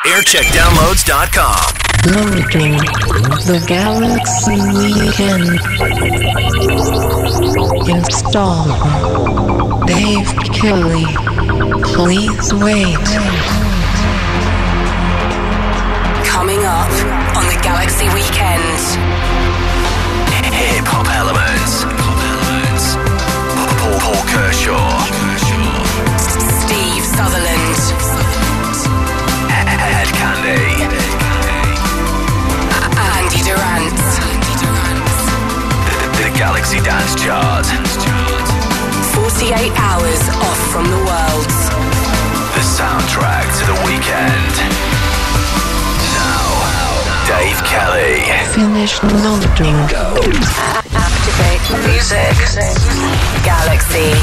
aircheckdownloads.com. Loading the Galaxy Weekend. Install Dave Kelly. Please wait. Coming up on the Galaxy Weekend. Hip Hop Elements. Paul Kershaw. Steve Sutherland. Head Candy. Andy Durant. The Galaxy Dance Chart. 48 hours off from the world. The soundtrack to the weekend. Now, Dave Kelly. Finish loading. Activate music. Galaxy.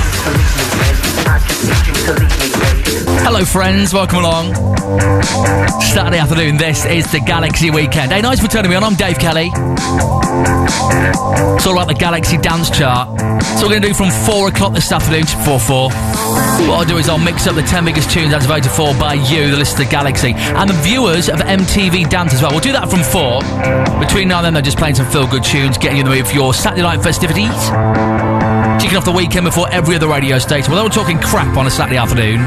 Hello friends, welcome along. Saturday afternoon, this is the Galaxy Weekend. Hey, nice for turning me on, I'm Dave Kelly. It's all about the Galaxy Dance Chart. So we're going to do from 4 o'clock this afternoon to 4. What I'll do is I'll mix up the 10 biggest tunes as voted for by you, the listener Galaxy, and the viewers of MTV Dance as well. We'll do that from 4. Between now and then, they're just playing some feel-good tunes, getting you in the mood for your Saturday night festivities. Kicking off the weekend before every other radio station. Well, we're talking crap on a Saturday afternoon.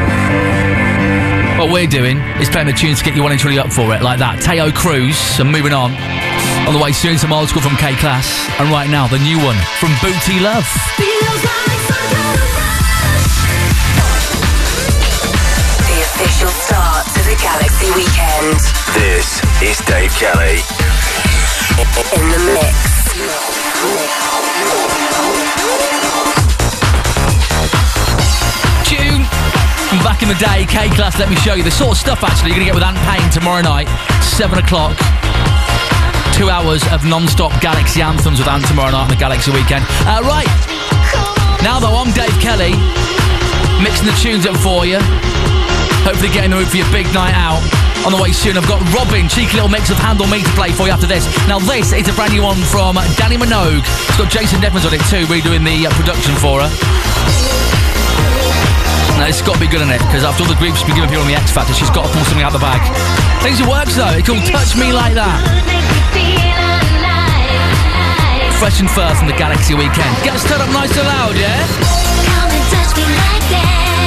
What we're doing is playing the tunes to get you wanting to really up for it, like that. Teo Cruz, and moving on. On the way soon, some old school from K-Class. And right now, the new one from Booty Love. The official start to the Galaxy Weekend. This is Dave Kelly. In the mix. Tune. Back in the day, K-Class, let me show you the sort of stuff actually you're going to get with Ant Payne tomorrow night, 7 o'clock. 2 hours of non-stop Galaxy anthems with Ant tomorrow night on the Galaxy Weekend. Right. Now though, I'm Dave Kelly, mixing the tunes up for you. Hopefully getting the mood for your big night out. On the way soon, I've got Robin, cheeky little mix of Handle Me to play for you after this. Now this is a brand new one from Danny Minogue. It's got Jason Devons on it too, redoing the production for her. Now it's got to be good on it, because after all the grief she's been giving people on the X Factor, she's got to pull something out of the bag. Things it works though, it's called Touch Me Like That. Fresh and first from the Galaxy Weekend. Get us turned up nice and loud, yeah? Come and touch me like that.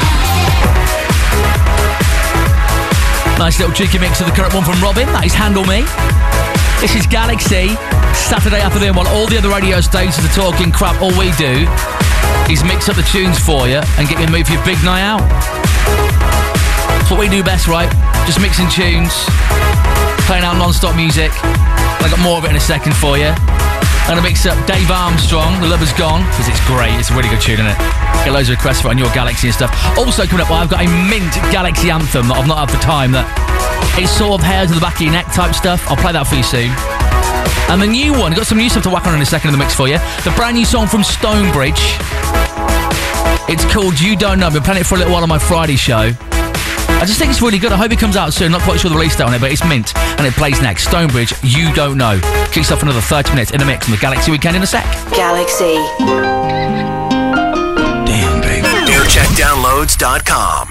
Nice little cheeky mix of the current one from Robin. That is Handle Me. This is Galaxy. Saturday afternoon, while all the other radio stations are talking crap, all we do is mix up the tunes for you and get you in the mood for your big night out. That's what we do best, right? Just mixing tunes, playing out non-stop music. I got more of it in a second for you. I'm going to mix up Dave Armstrong, The Lover's Gone, because it's great. It's a really good tune, isn't it? Get loads of requests for it on your Galaxy and stuff. Also coming up, I've got a mint Galaxy anthem that I've not had for time, that is sort of hair to the back of your neck type stuff. I'll play that for you soon. And the new one, got some new stuff to whack on in a second in the mix for you. The brand new song from Stonebridge. It's called You Don't Know. I've been playing it for a little while on my Friday show. I just think it's really good. I hope it comes out soon. Not quite sure the release date on it, but it's mint. And it plays next. Stonebridge, You Don't Know. Kicks off another 30 minutes in the mix on the Galaxy Weekend in a sec. Galaxy. Damn, baby. aircheckdownloads.com.